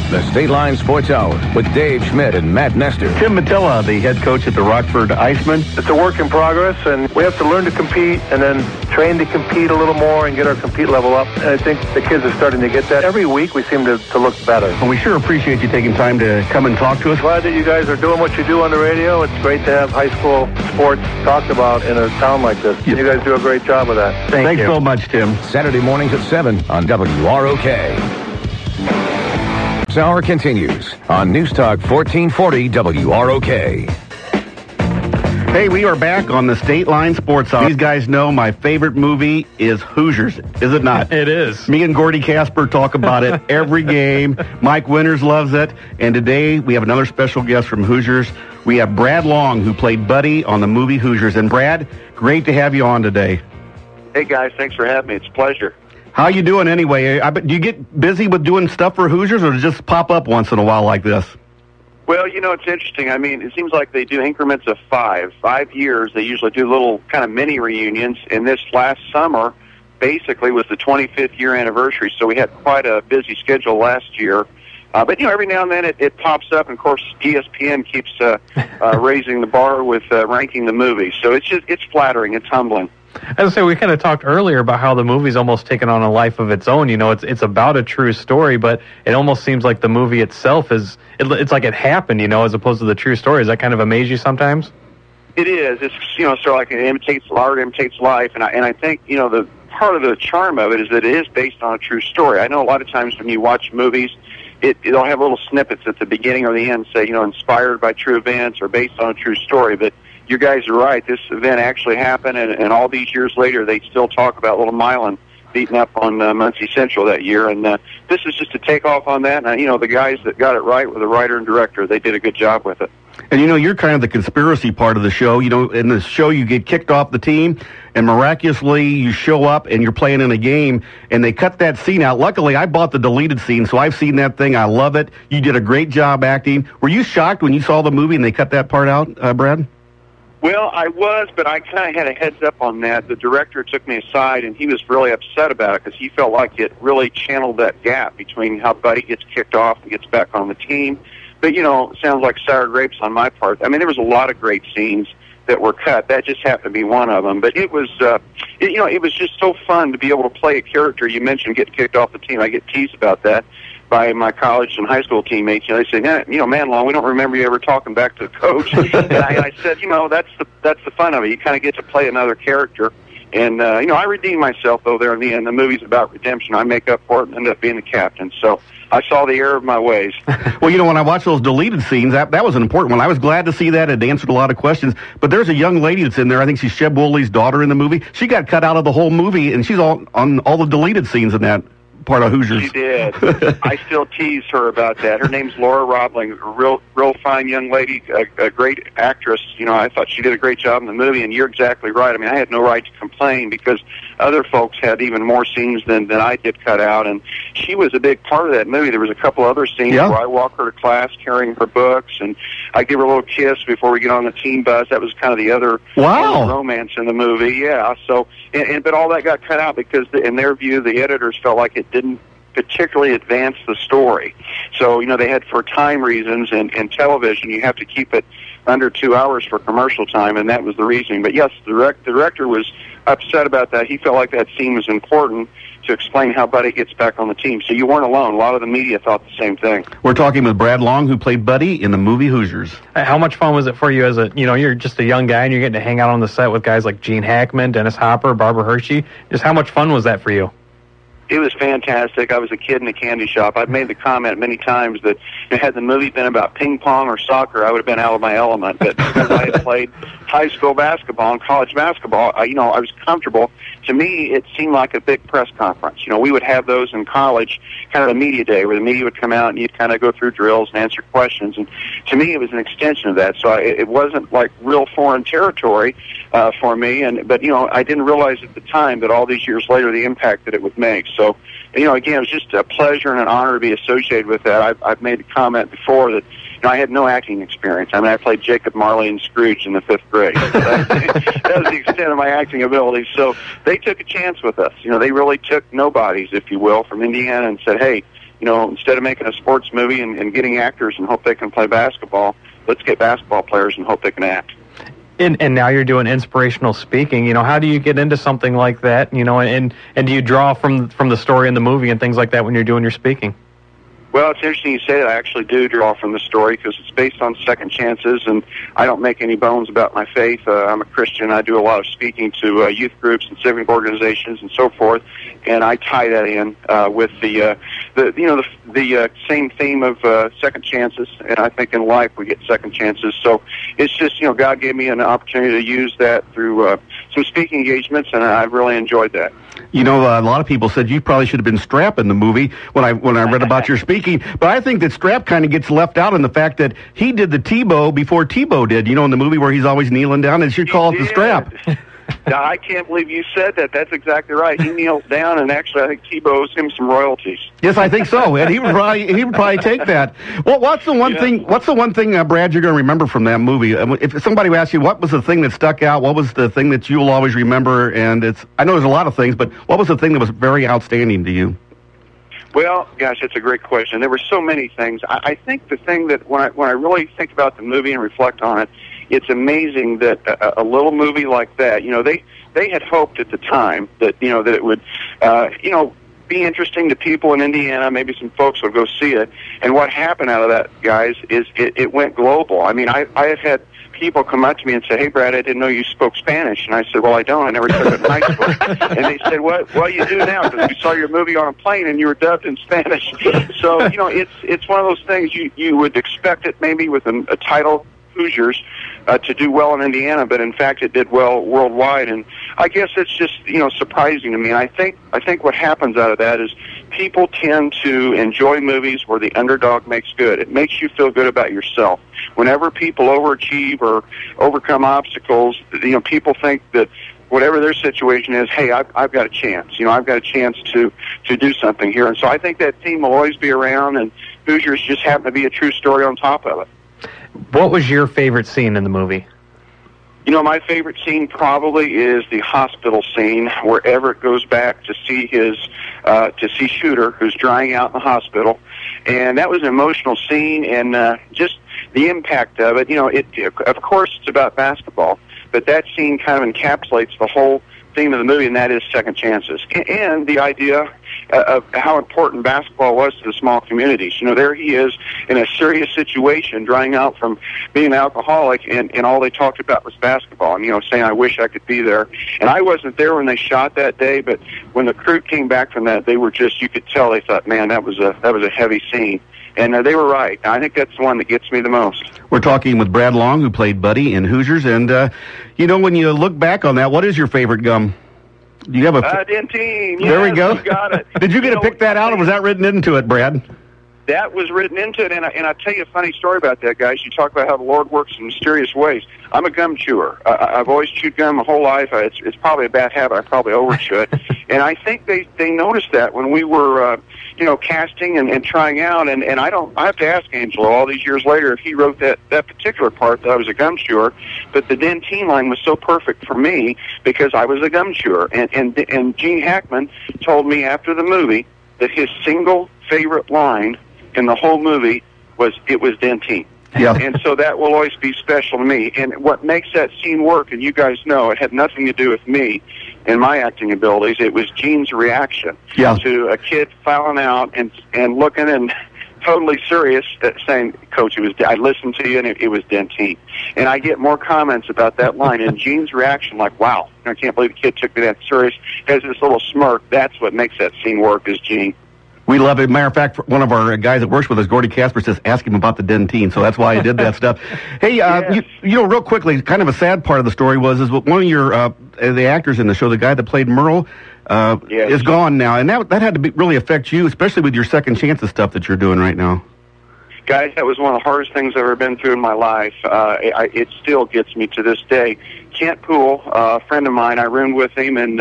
The State Line Sports Hour with Dave Schmidt and Matt Nestor. Tim Matilla, the head coach at the Rockford Icemen. It's a work in progress, and we have to learn to compete and then train to compete a little more and get our compete level up. And I think the kids are starting to get that. Every week we seem to look better. Well, we sure appreciate you taking time to come and talk to us. Glad that you guys are doing what you do on the radio. It's great to have high school sports talked about in a town like this. You guys do a great job with that. Thanks so much, Tim. Saturday mornings at 7 on WROK. This hour continues on News Talk 1440 WROK. Hey, we are back on the State Line Sports Hour. These guys know my favorite movie is Hoosiers, is it not? It is. Me and Gordy Casper talk about it every game. Mike Winters loves it. And today we have another special guest from Hoosiers. We have Brad Long, who played Buddy on the movie Hoosiers. And Brad, great to have you on today. Hey, guys, thanks for having me. It's a pleasure. How you doing anyway? Do you get busy with doing stuff for Hoosiers, or does it just pop up once in a while like this? Well, you know, it's interesting. I mean, it seems like they do increments of 5 years. They usually do little kind of mini reunions, and this last summer basically was the 25th year anniversary, so we had quite a busy schedule last year. But, you know, every now and then it pops up, and, of course, ESPN keeps raising the bar with ranking the movies. So it's flattering. It's humbling. As I say, we kind of talked earlier about how the movie's almost taken on a life of its own. You know, it's about a true story, but it almost seems like the movie itself it's like it happened, you know, as opposed to the true story. Does that kind of amaze you sometimes? It is. It's, you know, sort of like it imitates life, and I think, you know, the part of the charm of it is that it is based on a true story. I know a lot of times when you watch movies, it'll have little snippets at the beginning or the end, say, you know, inspired by true events or based on a true story, but you guys are right. This event actually happened, and all these years later, they still talk about little Milan beating up on Muncie Central that year. And this is just a takeoff on that. And, you know, the guys that got it right were the writer and director. They did a good job with it. And, you know, you're kind of the conspiracy part of the show. You know, in the show, you get kicked off the team, and miraculously you show up and you're playing in a game, and they cut that scene out. Luckily, I bought the deleted scene, so I've seen that thing. I love it. You did a great job acting. Were you shocked when you saw the movie and they cut that part out, Brad? Well, I was, but I kind of had a heads up on that. The director took me aside, and he was really upset about it because he felt like it really channeled that gap between how Buddy gets kicked off and gets back on the team. But, you know, it sounds like sour grapes on my part. I mean, there was a lot of great scenes that were cut. That just happened to be one of them. But it was, you know, it was just so fun to be able to play a character. You mentioned getting kicked off the team. I get teased about that by my college and high school teammates. You know, they say, yeah, you know, man, Long, we don't remember you ever talking back to the coach. And I said, you know, that's the fun of it. You kind of get to play another character. And, you know, I redeemed myself, though, there in the end. The movie's about redemption. I make up for it and end up being the captain. So I saw the error of my ways. Well, you know, when I watched those deleted scenes, that was an important one. I was glad to see that. It answered a lot of questions. But there's a young lady that's in there. I think she's Sheb Wooley's daughter in the movie. She got cut out of the whole movie, and she's on all the deleted scenes in that part of Hoosiers. She did. I still tease her about that. Her name's Laura Robling, a real fine young lady, a great actress. You know, I thought she did a great job in the movie, and you're exactly right. I mean, I had no right to complain because other folks had even more scenes than I did cut out, and she was a big part of that movie. There was a couple other scenes where I walk her to class carrying her books, and I give her a little kiss before we get on the team bus. That was kind of the other romance in the movie. Yeah. So, but all that got cut out because, in their view, the editors felt like it didn't particularly advance the story. So, you know, they had, for time reasons, and television, you have to keep it under 2 hours for commercial time, and that was the reasoning. But yes, the director was upset about that. He felt like that scene was important to explain how Buddy gets back on the team. So you weren't alone. A lot of the media thought the same thing. We're talking with Brad Long, who played Buddy in the movie Hoosiers. How much fun was it for you as you're just a young guy and you're getting to hang out on the set with guys like Gene Hackman, Dennis Hopper, Barbara Hershey? Just how much fun was that for you? It was fantastic. I was a kid in a candy shop. I've made the comment many times that had the movie been about ping pong or soccer, I would have been out of my element. But because I had played high school basketball and college basketball, I was comfortable. To me, it seemed like a big press conference. You know, we would have those in college, kind of a media day, where the media would come out and you'd kind of go through drills and answer questions. And to me, it was an extension of that. So it wasn't like real foreign territory for me. But you know, I didn't realize at the time that all these years later, the impact that it would make. So, you know, again, it was just a pleasure and an honor to be associated with that. I've made the comment before that, you know, I had no acting experience. I mean, I played Jacob Marley and Scrooge in the 5th grade. So that was the extent of my acting ability. So they took a chance with us. You know, they really took nobodies, if you will, from Indiana and said, hey, instead of making a sports movie and getting actors and hope they can play basketball, let's get basketball players and hope they can act. And now you're doing inspirational speaking. How do you get into something like that? And do you draw from the story in the movie and things like that when you're doing your speaking? Well, it's interesting you say that. I actually do draw from the story because it's based on second chances, and I don't make any bones about my faith. I'm a Christian. I do a lot of speaking to youth groups and civic organizations and so forth, and I tie that in with the same theme of second chances. And I think in life we get second chances. So it's just God gave me an opportunity to use that through some speaking engagements, and I've really enjoyed that. A lot of people said you probably should have been Strap in the movie when I read about your speaking, but I think that Strap kind of gets left out in the fact that he did the Tebow before Tebow did. In the movie where he's always kneeling down, and you call it the Strap. Now, I can't believe you said that. That's exactly right. He kneels down, and actually, I think Tebow owes him some royalties. Yes, I think so, and he would probably take that. Well, what's the one thing? What's the one thing, Brad, you're going to remember from that movie? If somebody asks you what was the thing that stuck out, what was the thing that you'll always remember? And I know there's a lot of things, but what was the thing that was very outstanding to you? Well, gosh, that's a great question. There were so many things. I think the thing that when I really think about the movie and reflect on it, it's amazing that a little movie like that, they had hoped at the time that that it would be interesting to people in Indiana. Maybe some folks would go see it. And what happened out of that, guys, is it went global. I mean, I have had people come up to me and say, "Hey, Brad, I didn't know you spoke Spanish." And I said, "Well, I don't. I never took it in high school." And they said, Well, you do now because we saw your movie on a plane and you were dubbed in Spanish." So, it's one of those things you would expect it maybe with a title, Hoosiers, to do well in Indiana, but in fact it did well worldwide. And I guess it's just surprising to me. I think what happens out of that is people tend to enjoy movies where the underdog makes good. It makes you feel good about yourself. Whenever people overachieve or overcome obstacles, people think that whatever their situation is, hey, I've got a chance. I've got a chance to do something here. And so I think that theme will always be around, and Hoosiers just happen to be a true story on top of it. What was your favorite scene in the movie? My favorite scene probably is the hospital scene where Everett goes back to see see Shooter, who's drying out in the hospital. And that was an emotional scene, and just the impact of it. Of course, it's about basketball, but that scene kind of encapsulates the whole theme of the movie, and that is second chances. And the idea of how important basketball was to the small communities. There he is in a serious situation, drying out from being an alcoholic, and all they talked about was basketball, and, saying, "I wish I could be there." And I wasn't there when they shot that day, but when the crew came back from that, they were just, you could tell they thought, man, that was a heavy scene. And they were right. I think that's the one that gets me the most. We're talking with Brad Long, who played Buddy in Hoosiers. And, when you look back on that, what is your favorite gum? Do you have a... Dentyne. There we go. You got it. Did you get to pick that out, or was that written into it, Brad? That was written into it, and I'll tell you a funny story about that, guys. You talk about how the Lord works in mysterious ways. I'm a gum chewer. I've always chewed gum my whole life. It's probably a bad habit. I probably overchew it. And I think they noticed that when we were, casting and trying out. And I have to ask Angelo all these years later if he wrote that particular part that I was a gum chewer. But the Dentyne line was so perfect for me because I was a gum chewer. And Gene Hackman told me after the movie that his single favorite line in the whole movie was Dentyne. Yeah. And so that will always be special to me. And what makes that scene work, and you guys know, it had nothing to do with me and my acting abilities. It was Gene's reaction to a kid fouling out and looking and totally serious, saying, "Coach, I listened to you, and it was Dentyne." And I get more comments about that line. And Gene's reaction, like, "Wow, I can't believe the kid took me that serious," has this little smirk. That's what makes that scene work, is Gene. We love it. Matter of fact, one of our guys that works with us, Gordy Casper, says, ask him about the Dentyne. So that's why I did that stuff. Hey, Yes. real quickly, kind of a sad part of the story is one of your the actors in the show, the guy that played Merle, Yes. is gone now. And that had to really affect you, especially with your second chances stuff that you're doing right now. Guys, that was one of the hardest things I've ever been through in my life. It still gets me to this day. Kent Poole, a friend of mine, I roomed with him, and,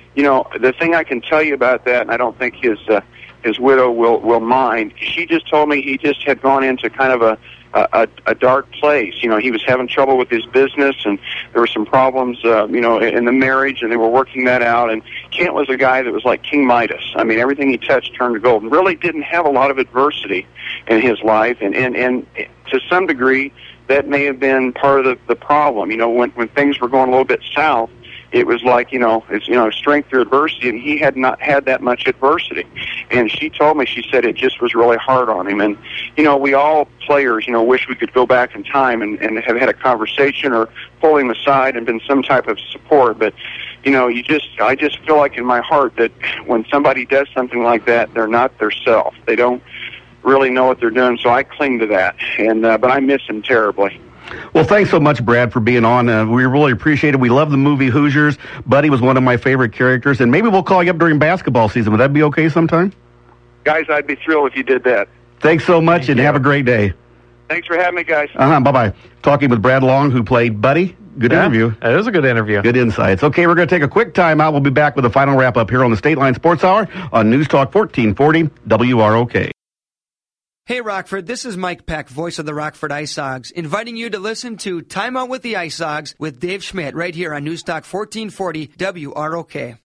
the thing I can tell you about that, and I don't think his widow will mind. She just told me he just had gone into kind of a dark place. You know, he was having trouble with his business, and there were some problems, you know, in the marriage, and they were working that out. And Kent was a guy that was like King Midas. I mean, everything he touched turned to gold, and really didn't have a lot of adversity in his life. And to some degree, that may have been part of the problem. You know, when things were going a little bit south, it was like, you know, it's, you know, strength through adversity, and he had not had that much adversity. And she told me, she said it just was really hard on him. And, you know, we all players, you know, wish we could go back in time and have had a conversation or pull him aside and been some type of support. But, you know, I just feel like in my heart that when somebody does something like that, they're not their self. They don't really know what they're doing, so I cling to that. And but I miss him terribly. Well, thanks so much, Brad, for being on. We really appreciate it. We love the movie Hoosiers. Buddy was one of my favorite characters, and maybe we'll call you up during basketball season. Would that be okay sometime? Guys, I'd be thrilled if you did that. Thanks so much, and have a great day. Thanks for having me, guys. Bye-bye. Talking with Brad Long, who played Buddy. Good interview. It was a good interview. Good insights. Okay, we're going to take a quick time out. We'll be back with a final wrap-up here on the State Line Sports Hour on News Talk 1440 WROK. Hey Rockford, this is Mike Peck, voice of the Rockford Ice Hogs, inviting you to listen to Time Out with the Ice Hogs with Dave Schmidt right here on News Talk 1440 WROK.